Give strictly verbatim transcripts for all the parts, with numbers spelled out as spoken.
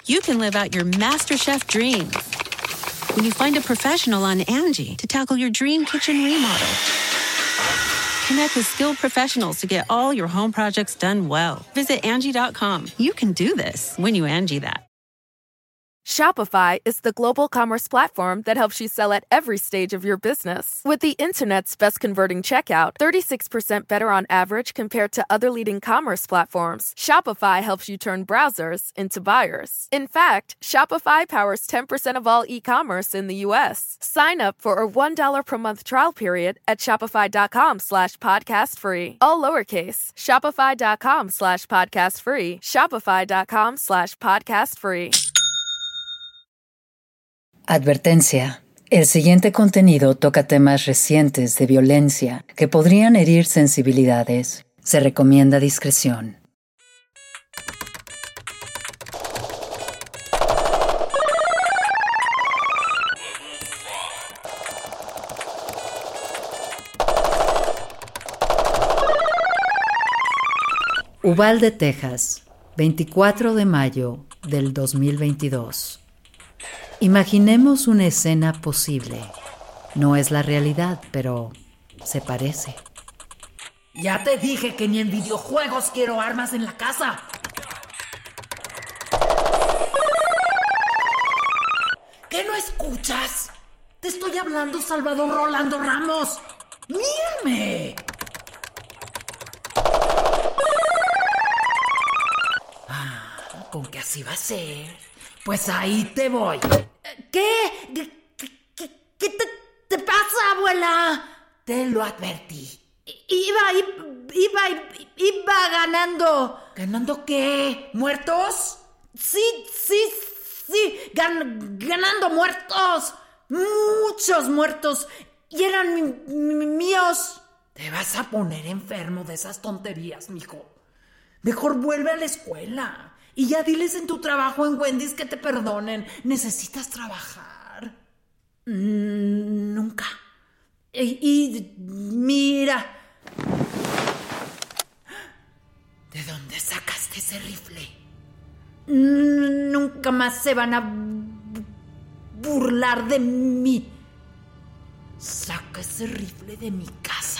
you can live out your MasterChef dreams when you find a professional on Angie to tackle your dream kitchen remodel. Connect with skilled professionals to get all your home projects done well. Visit Angie dot com. You can do this when you Angie that. Shopify is the global commerce platform that helps you sell at every stage of your business. With the internet's best converting checkout, thirty-six percent better on average compared to other leading commerce platforms, Shopify helps you turn browsers into buyers. In fact, Shopify powers ten percent of all e-commerce in the U S. Sign up for a one dollar per month trial period at shopify.com slash podcast free. All lowercase, shopify.com slash podcast free, shopify.com slash podcast free. Advertencia. El siguiente contenido toca temas recientes de violencia que podrían herir sensibilidades. Se recomienda discreción. Uvalde, Texas, veinticuatro de mayo del dos mil veintidós. Imaginemos una escena posible. No es la realidad, pero se parece. Ya te dije que ni en videojuegos quiero armas en la casa. ¿Qué no escuchas? Te estoy hablando, Salvador Rolando Ramos. ¡Mírame! Ah, ¿con qué así va a ser? Pues ahí te voy. ¿Qué? ¿Qué, qué, qué te, te pasa, abuela? Te lo advertí. Iba, iba, iba, iba ganando. ¿Ganando qué? ¿Muertos? Sí, sí, sí. Gan, ganando muertos. Muchos muertos. Y eran mi, mi, míos. Te vas a poner enfermo de esas tonterías, mijo. Mejor vuelve a la escuela. Y ya diles en tu trabajo en Wendy's que te perdonen. Necesitas trabajar. Mm, nunca. Y, y mira. ¿De dónde sacaste ese rifle? Mm, nunca más se van a burlar de mí. Saca ese rifle de mi casa.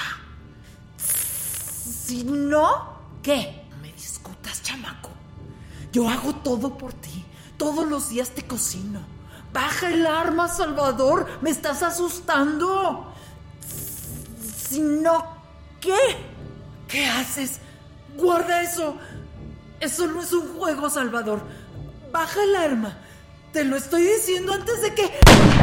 Si no, ¿qué? No me discutas, chamaco. Yo hago todo por ti. Todos los días te cocino. Baja el arma, Salvador. Me estás asustando. Si no, ¿qué? ¿Qué haces? Guarda eso. Eso no es un juego, Salvador. Baja el arma. Te lo estoy diciendo antes de que...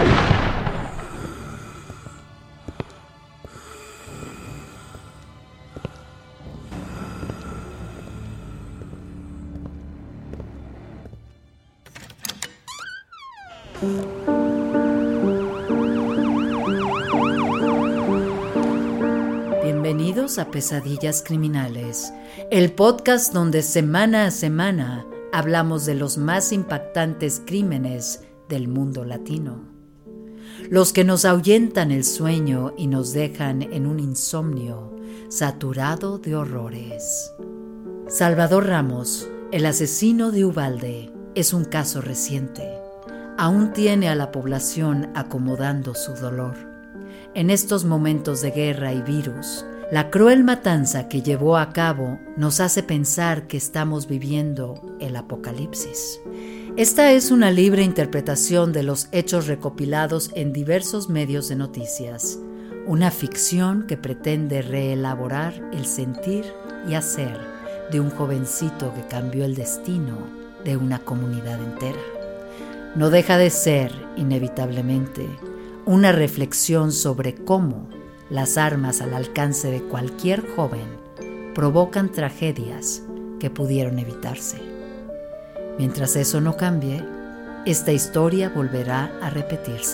Bienvenidos a Pesadillas Criminales, el podcast donde semana a semana hablamos de los más impactantes crímenes del mundo latino. Los que nos ahuyentan el sueño y nos dejan en un insomnio saturado de horrores. Salvador Ramos, el asesino de Uvalde, es un caso reciente. Aún tiene a la población acomodando su dolor. En estos momentos de guerra y virus, la cruel matanza que llevó a cabo nos hace pensar que estamos viviendo el apocalipsis. Esta es una libre interpretación de los hechos recopilados en diversos medios de noticias, una ficción que pretende reelaborar el sentir y hacer de un jovencito que cambió el destino de una comunidad entera. No deja de ser, inevitablemente, una reflexión sobre cómo las armas al alcance de cualquier joven provocan tragedias que pudieron evitarse. Mientras eso no cambie, esta historia volverá a repetirse.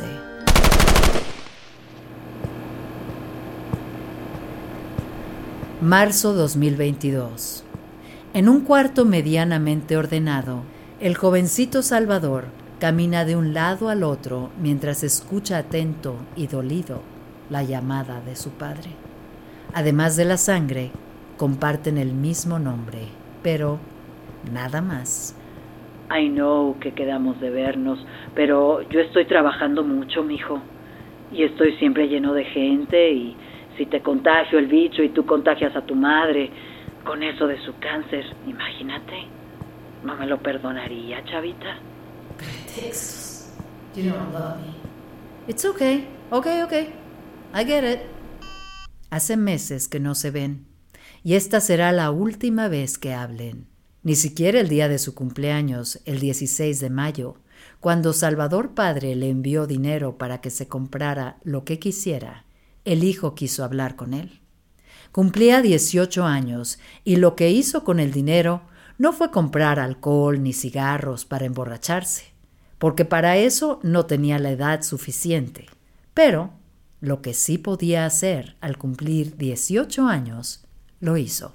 Marzo dos mil veintidós. En un cuarto medianamente ordenado, el jovencito Salvador camina de un lado al otro mientras escucha atento y dolido la llamada de su padre. Además de la sangre, comparten el mismo nombre, pero nada más. I know que quedamos de vernos, pero yo estoy trabajando mucho, mijo. Y estoy siempre lleno de gente y si te contagio el bicho y tú contagias a tu madre con eso de su cáncer, imagínate. No me lo perdonaría, chavita. Pretextos. You don't love me. It's okay, okay, okay. I get it. Hace meses que no se ven y esta será la última vez que hablen. Ni siquiera el día de su cumpleaños, el dieciséis de mayo, cuando Salvador padre le envió dinero para que se comprara lo que quisiera, el hijo quiso hablar con él. Cumplía dieciocho años y lo que hizo con el dinero no fue comprar alcohol ni cigarros para emborracharse, porque para eso no tenía la edad suficiente. Pero lo que sí podía hacer al cumplir dieciocho años, lo hizo.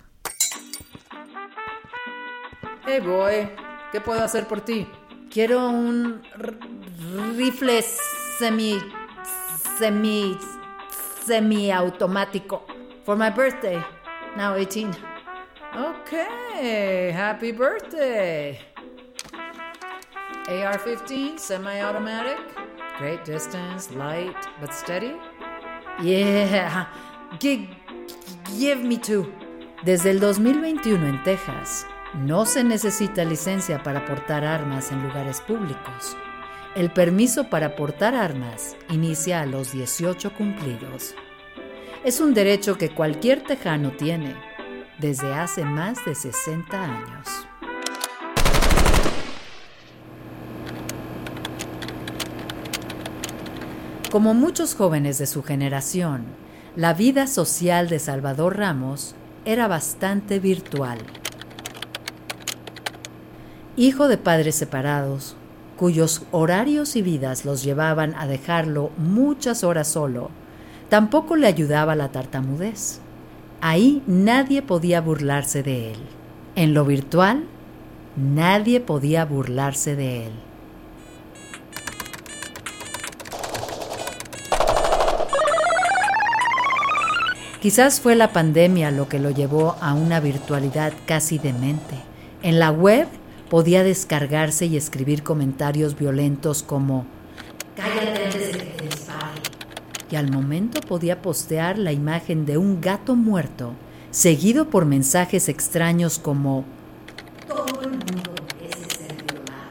Hey boy, ¿qué puedo hacer por ti? Quiero un r- rifle semi... semi... semi-automático for my birthday, now eighteen. Okay, happy birthday. A R fifteen, semi-automatic, great distance, light but steady. Yeah, G- give me two. Desde el dos mil veintiuno en Texas, no se necesita licencia para portar armas en lugares públicos. El permiso para portar armas inicia a los dieciocho cumplidos. Es un derecho que cualquier tejano tiene desde hace más de sesenta años. Como muchos jóvenes de su generación, la vida social de Salvador Ramos era bastante virtual. Hijo de padres separados, cuyos horarios y vidas los llevaban a dejarlo muchas horas solo, tampoco le ayudaba la tartamudez. Ahí nadie podía burlarse de él. En lo virtual, nadie podía burlarse de él. Quizás fue la pandemia lo que lo llevó a una virtualidad casi demente. En la web podía descargarse y escribir comentarios violentos como Cállate antes de que te dispare. y al momento podía postear la imagen de un gato muerto, seguido por mensajes extraños como Todo el mundo merece ser violado.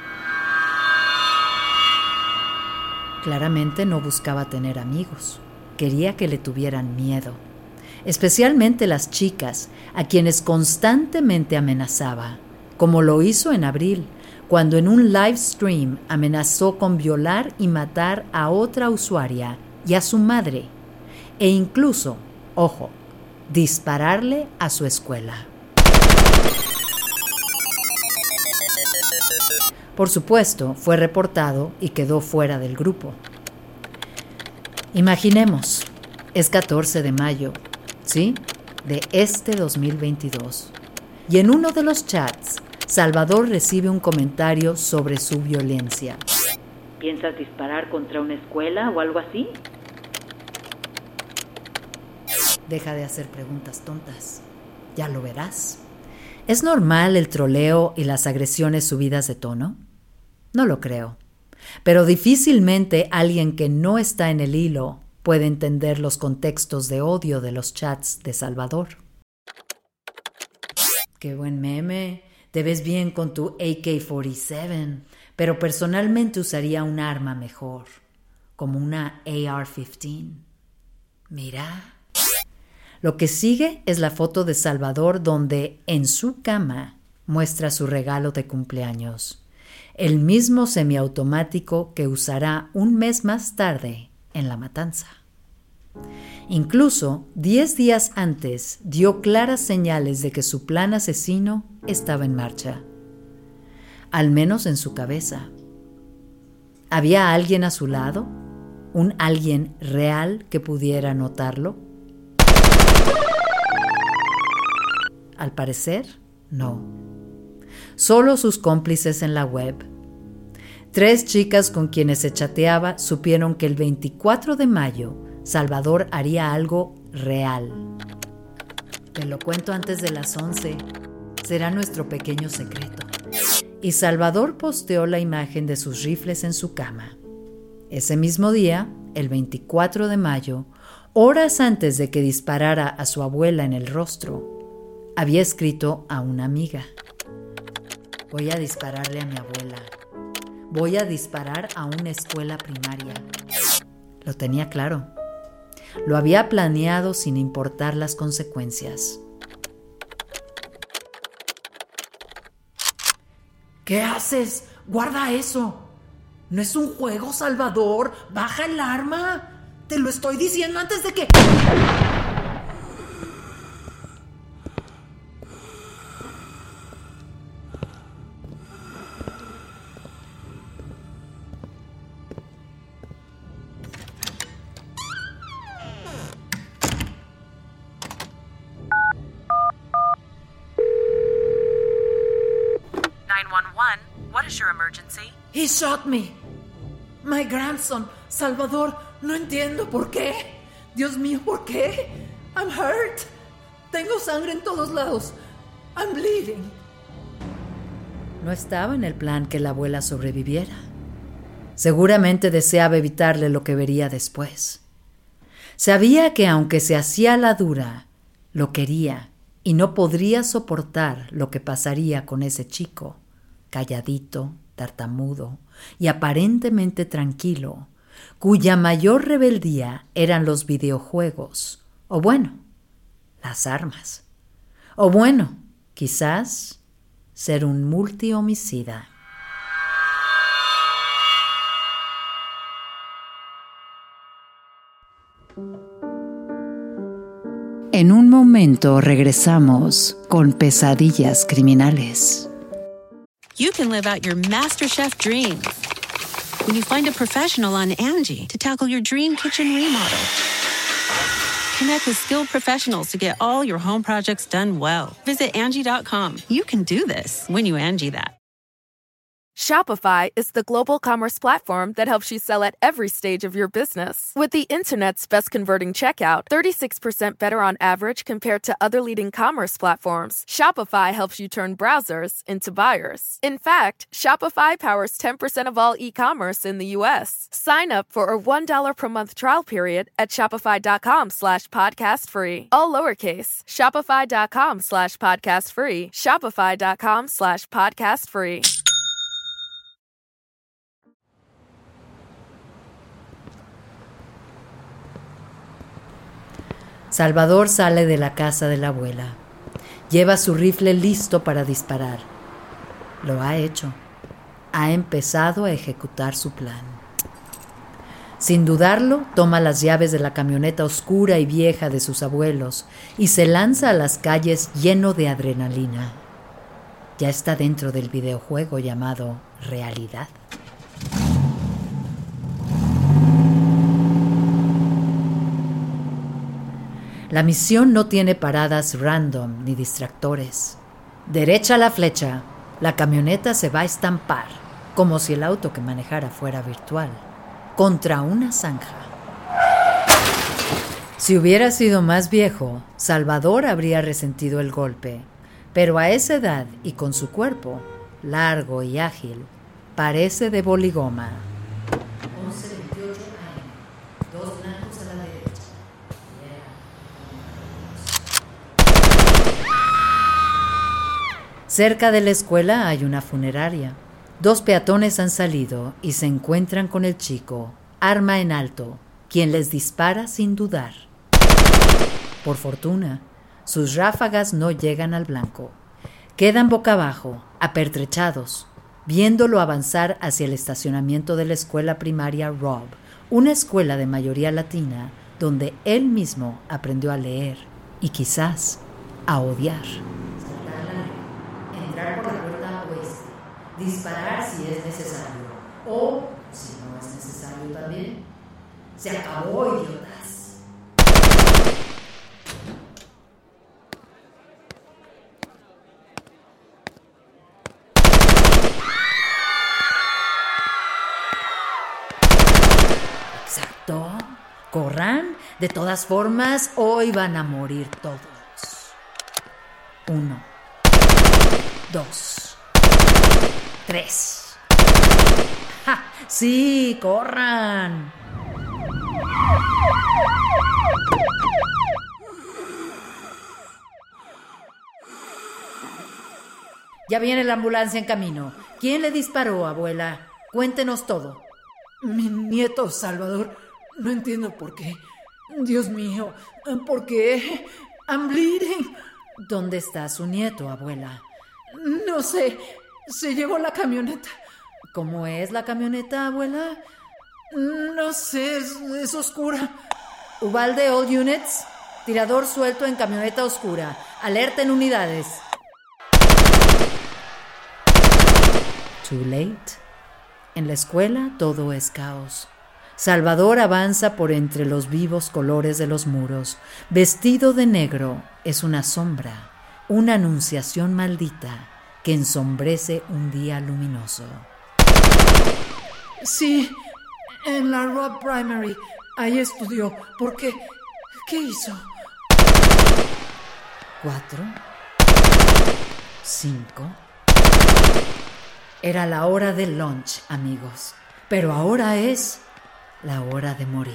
claramente no buscaba tener amigos, quería que le tuvieran miedo, especialmente las chicas, a quienes constantemente amenazaba, como lo hizo en abril, cuando en un live stream amenazó con violar y matar a otra usuaria y a su madre, e incluso, ojo, dispararle a su escuela. Por supuesto, fue reportado y quedó fuera del grupo. Imaginemos, es catorce de mayo, ¿sí? De este dos mil veintidós. Y en uno de los chats, Salvador recibe un comentario sobre su violencia. ¿Piensas disparar contra una escuela o algo así? Deja de hacer preguntas tontas. Ya lo verás. ¿Es normal el troleo y las agresiones subidas de tono? No lo creo. Pero difícilmente alguien que no está en el hilo puede entender los contextos de odio de los chats de Salvador. ¡Qué buen meme! Te ves bien con tu A K cuarenta y siete, pero personalmente usaría un arma mejor, como una A R quince. Mira. Lo que sigue es la foto de Salvador donde, en su cama, muestra su regalo de cumpleaños, el mismo semiautomático que usará un mes más tarde en la matanza. Incluso, diez días antes, dio claras señales de que su plan asesino estaba en marcha, al menos en su cabeza. ¿Había alguien a su lado? ¿Un alguien real que pudiera notarlo? Al parecer, no. Solo sus cómplices en la web. Tres chicas con quienes se chateaba supieron que el veinticuatro de mayo Salvador haría algo real. Te lo cuento antes de las once. Será nuestro pequeño secreto. y Salvador posteó la imagen de sus rifles en su cama. Ese mismo día, el veinticuatro de mayo, horas antes de que disparara a su abuela en el rostro, había escrito a una amiga: voy a dispararle a mi abuela. Voy a disparar a una escuela primaria. Lo tenía claro. Lo había planeado sin importar las consecuencias. ¿Qué haces? Guarda eso. No es un juego, Salvador. Baja el arma. Te lo estoy diciendo antes de que... nine one one, what is your emergency? He shot me. My grandson, Salvador, no entiendo por qué. Dios mío, ¿por qué? I'm hurt. Tengo sangre en todos lados. I'm bleeding. No estaba en el plan que la abuela sobreviviera. Seguramente deseaba evitarle lo que vería después. Sabía que aunque se hacía la dura, lo quería y no podría soportar lo que pasaría con ese chico, calladito, tartamudo y aparentemente tranquilo, cuya mayor rebeldía eran los videojuegos, o bueno, las armas, o bueno, quizás ser un multihomicida. En un momento regresamos con Pesadillas Criminales. You can live out your MasterChef dreams when you find a professional on Angie to tackle your dream kitchen remodel. Connect with skilled professionals to get all your home projects done well. Visit Angie dot com. You can do this when you Angie that. Shopify is the global commerce platform that helps you sell at every stage of your business. With the internet's best converting checkout, thirty-six percent better on average compared to other leading commerce platforms, Shopify helps you turn browsers into buyers. In fact, Shopify powers ten percent of all e-commerce in the U S. Sign up for a one dollar per month trial period at shopify.com slash podcast free. All lowercase, shopify.com slash podcast free, shopify.com slash podcast free. Salvador sale de la casa de la abuela. Lleva su rifle listo para disparar. Lo ha hecho. Ha empezado a ejecutar su plan. Sin dudarlo, toma las llaves de la camioneta oscura y vieja de sus abuelos y se lanza a las calles lleno de adrenalina. Ya está dentro del videojuego llamado realidad. La misión no tiene paradas random ni distractores. Derecha la flecha, la camioneta se va a estampar, como si el auto que manejara fuera virtual, contra una zanja. Si hubiera sido más viejo, Salvador habría resentido el golpe, pero a esa edad y con su cuerpo, largo y ágil, parece de boligoma. once veintiocho a eme, dos blancos a la derecha. Cerca de la escuela hay una funeraria. Dos peatones han salido y se encuentran con el chico, arma en alto, quien les dispara sin dudar. Por fortuna, sus ráfagas no llegan al blanco. Quedan boca abajo, apertrechados, viéndolo avanzar hacia el estacionamiento de la escuela primaria Rob, una escuela de mayoría latina donde él mismo aprendió a leer y quizás a odiar. Entrar por la puerta oeste, disparar si es necesario, o, si no es necesario también, se acabó, idiotas. Exacto, corran, de todas formas, hoy van a morir todos. Uno. Dos. tres. ¡Ja! ¡Sí, corran! Ya viene la ambulancia en camino. ¿Quién le disparó, abuela? Cuéntenos todo. Mi nieto, Salvador. No entiendo por qué. Dios mío, ¿por qué? I'm bleeding. ¿Dónde está su nieto, abuela? No sé. Se llevó la camioneta. ¿Cómo es la camioneta, abuela? No sé, es, es oscura. Uvalde All Units. Tirador suelto en camioneta oscura. Alerta en unidades. Too late. En la escuela todo es caos. Salvador avanza por entre los vivos colores de los muros. Vestido de negro, es una sombra, una anunciación maldita que ensombrece un día luminoso. Sí, en la Robb Primary. Ahí estudió. ¿Por qué? ¿Qué hizo? Cuatro. Cinco. Era la hora del lunch, amigos. Pero ahora es la hora de morir.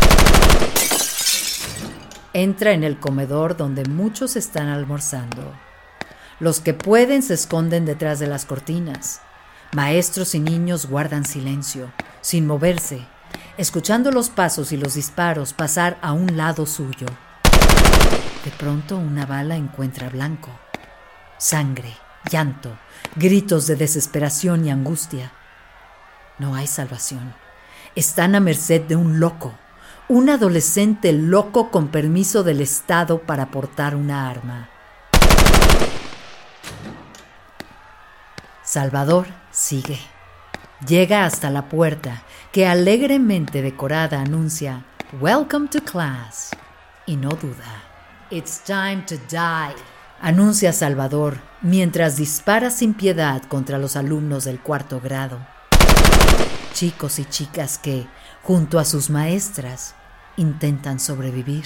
Entra en el comedor donde muchos están almorzando. Los que pueden se esconden detrás de las cortinas. Maestros y niños guardan silencio, sin moverse, escuchando los pasos y los disparos pasar a un lado suyo. De pronto una bala encuentra blanco. Sangre, llanto, gritos de desesperación y angustia. No hay salvación. Están a merced de un loco, un adolescente loco con permiso del Estado para portar una arma. Salvador sigue. Llega hasta la puerta, que alegremente decorada anuncia "Welcome to class", y no duda. "It's time to die", anuncia Salvador, mientras dispara sin piedad contra los alumnos del cuarto grado. Chicos y chicas que, junto a sus maestras, intentan sobrevivir.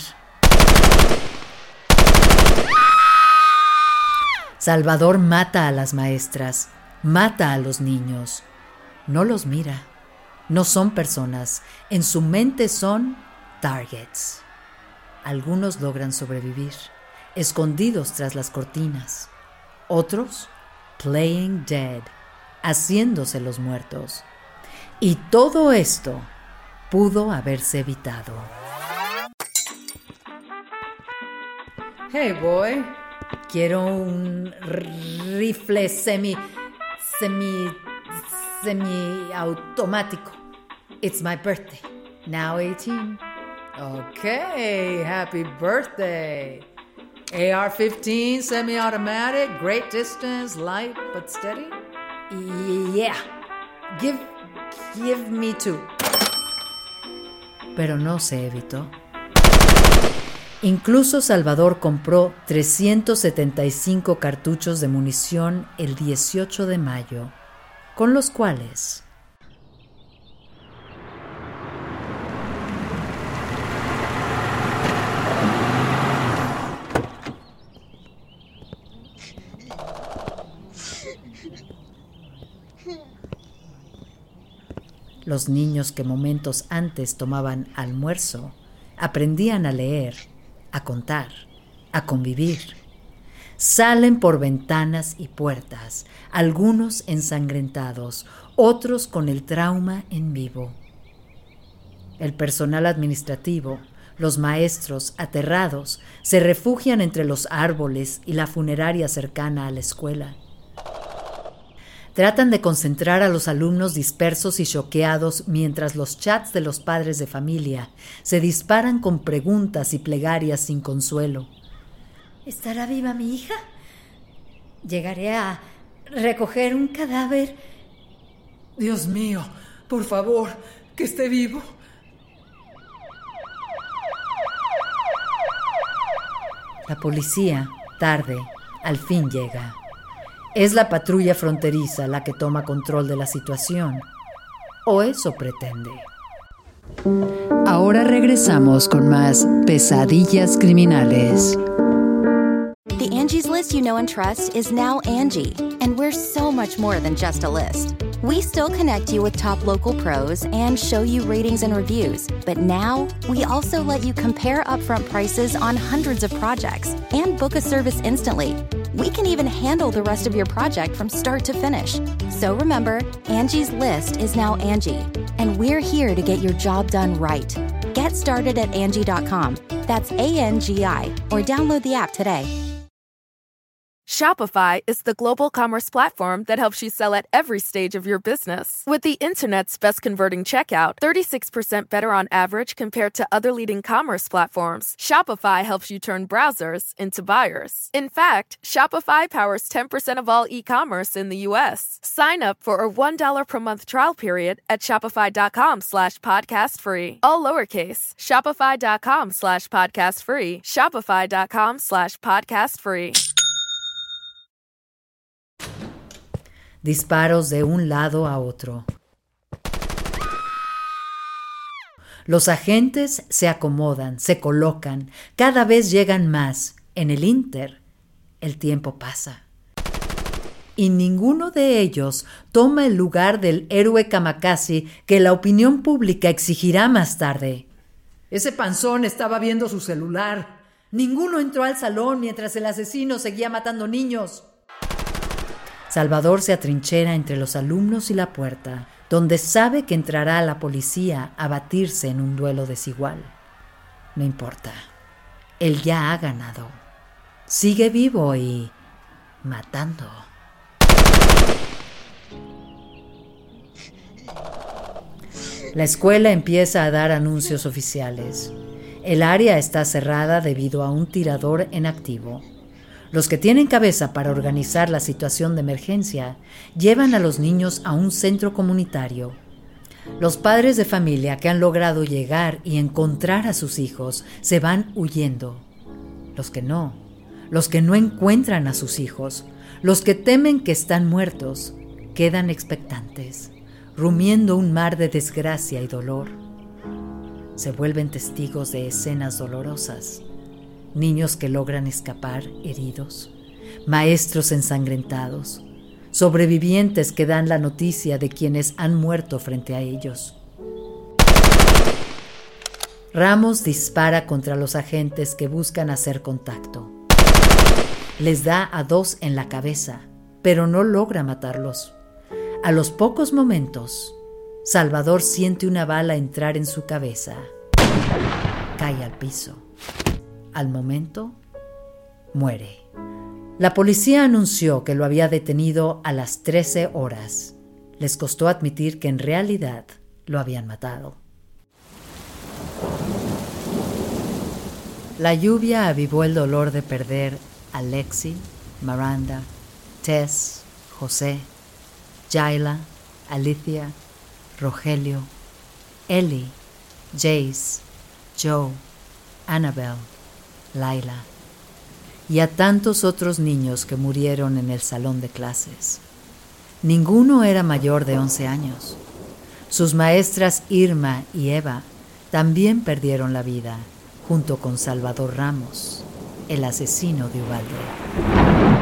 Salvador mata a las maestras, mata a los niños. No los mira. No son personas. En su mente son targets. Algunos logran sobrevivir, escondidos tras las cortinas. Otros, playing dead, haciéndose los muertos. Y todo esto pudo haberse evitado. Hey, boy. Quiero un rifle semi... semi... semi-automático. It's my birthday. Now eighteen. Okay, happy birthday. A R fifteen, semi-automatic, great distance, light but steady? Yeah. Give... give me two. Pero no se evitó. Incluso Salvador compró trescientos setenta y cinco cartuchos de munición el dieciocho de mayo, con los cuales los niños que momentos antes tomaban almuerzo aprendían a leer, a contar, a convivir. Salen por ventanas y puertas, algunos ensangrentados, otros con el trauma en vivo. El personal administrativo, los maestros, aterrados, se refugian entre los árboles y la funeraria cercana a la escuela. Tratan de concentrar a los alumnos dispersos y choqueados mientras los chats de los padres de familia se disparan con preguntas y plegarias sin consuelo. ¿Estará viva mi hija? ¿Llegaré a recoger un cadáver? Dios mío, por favor, que esté vivo. La policía, tarde, al fin llega. Es la patrulla fronteriza la que toma control de la situación. O eso pretende. Ahora regresamos con más Pesadillas Criminales. The Angie's List list you know and trust is now Angie, and we're so much more than just a list. We still connect you with top local pros and show you ratings and reviews, but now we also let you compare upfront prices on hundreds of projects and book a service instantly. We can even handle the rest of your project from start to finish. So remember, Angie's list is now Angie, and we're here to get your job done right. Get started at Angie dot com. That's A N G I, or download the app today. Shopify is the global commerce platform that helps you sell at every stage of your business. With the internet's best converting checkout, thirty-six percent better on average compared to other leading commerce platforms, Shopify helps you turn browsers into buyers. In fact, Shopify powers ten percent of all e-commerce in the U S. Sign up for a one dollar per month trial period at shopify.com slash podcast free. All lowercase, shopify.com slash podcast free, shopify.com slash podcast free. Disparos de un lado a otro. Los agentes se acomodan, se colocan, cada vez llegan más. En el ínter, el tiempo pasa. Y ninguno de ellos toma el lugar del héroe kamikaze que la opinión pública exigirá más tarde. Ese panzón estaba viendo su celular. Ninguno entró al salón mientras el asesino seguía matando niños. Salvador se atrinchera entre los alumnos y la puerta, donde sabe que entrará la policía a batirse en un duelo desigual. No importa, él ya ha ganado. Sigue vivo y matando. La escuela empieza a dar anuncios oficiales. El área está cerrada debido a un tirador en activo. Los que tienen cabeza para organizar la situación de emergencia llevan a los niños a un centro comunitario. Los padres de familia que han logrado llegar y encontrar a sus hijos se van huyendo. Los que no, los que no encuentran a sus hijos, los que temen que están muertos, quedan expectantes, rumiando un mar de desgracia y dolor. Se vuelven testigos de escenas dolorosas. Niños que logran escapar heridos, maestros ensangrentados, sobrevivientes que dan la noticia de quienes han muerto frente a ellos. Ramos dispara contra los agentes que buscan hacer contacto. Les da a dos en la cabeza, pero no logra matarlos. A los pocos momentos, Salvador siente una bala entrar en su cabeza. Cae al piso. Al momento, muere. La policía anunció que lo había detenido a las trece horas. Les costó admitir que en realidad lo habían matado. La lluvia avivó el dolor de perder a Lexi, Miranda, Tess, José, Jayla, Alicia, Rogelio, Ellie, Jace, Joe, Annabelle, Laila, y a tantos otros niños que murieron en el salón de clases. Ninguno era mayor de once años. Sus maestras Irma y Eva también perdieron la vida, junto con Salvador Ramos, el asesino de Uvalde.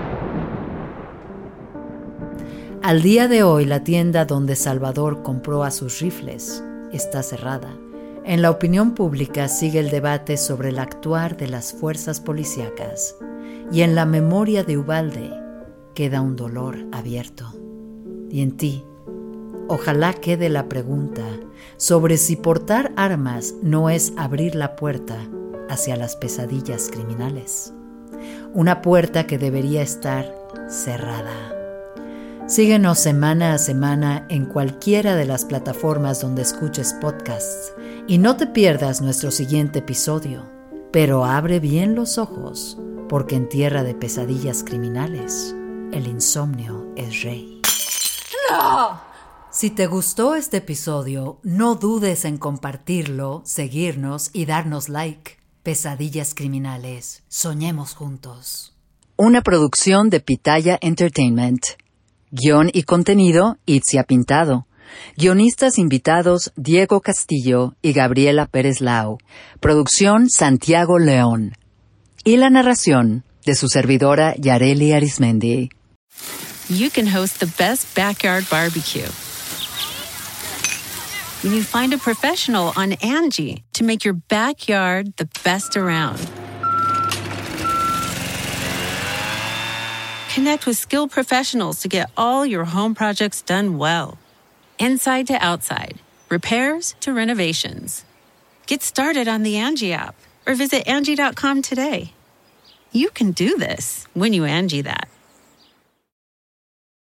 Al día de hoy, la tienda donde Salvador compró a sus rifles está cerrada. En la opinión pública sigue el debate sobre el actuar de las fuerzas policíacas, y en la memoria de Uvalde queda un dolor abierto. Y en ti, ojalá quede la pregunta sobre si portar armas no es abrir la puerta hacia las pesadillas criminales. Una puerta que debería estar cerrada. Síguenos semana a semana en cualquiera de las plataformas donde escuches podcasts y no te pierdas nuestro siguiente episodio. Pero abre bien los ojos, porque en tierra de pesadillas criminales, el insomnio es rey. ¡No! Si te gustó este episodio, no dudes en compartirlo, seguirnos y darnos like. Pesadillas criminales, soñemos juntos. Una producción de Pitaya Entertainment. Guión y contenido, Itzia Pintado. Guionistas invitados, Diego Castillo y Gabriela Pérez Lau. Producción, Santiago León. Y la narración, de su servidora Yareli Arismendi. You can host the best backyard barbecue when you find a professional on Angie to make your backyard the best around. Connect with skilled professionals to get all your home projects done well. Inside to outside, repairs to renovations. Get started on the Angie app or visit Angie dot com today. You can do this when you Angie that.